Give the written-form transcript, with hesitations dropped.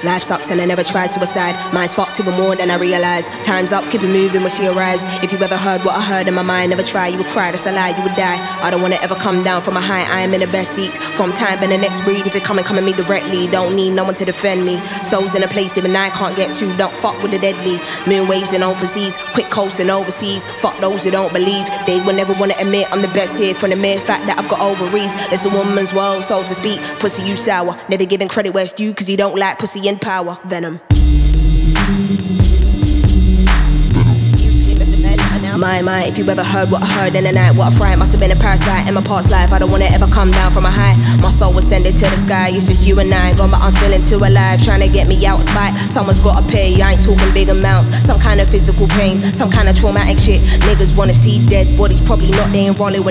Life sucks and I never tried suicide. Mine's fucked even more than I realised. Time's up, keep it moving when she arrives. If you ever heard what I heard in my mind, never try, you would cry, that's a lie, you would die. I don't wanna ever come down from a high, I am in the best seat. From time and the next breed, if you come at me directly, don't need no one to defend me. Souls in a place even I can't get to, don't fuck with the deadly. Moon waves in open seas, quick coasting overseas. Fuck those who don't believe, they will never wanna admit I'm the best here. From the mere fact that I've got ovaries, it's a woman's world, so to speak. Pussy you sour, never giving credit where it's due, cause you don't like pussy in power. Venom. My, if you ever heard what I heard in the night, what I fright, must have been a parasite in my past life. I don't wanna ever come down from a high. My soul ascended to the sky, it's just you and I. Gone but I'm feeling too alive, trying to get me out of spite. Someone's gotta pay, I ain't talking big amounts. Some kind of physical pain, some kind of traumatic shit. Niggas wanna see dead bodies, probably not, they ain't rolling with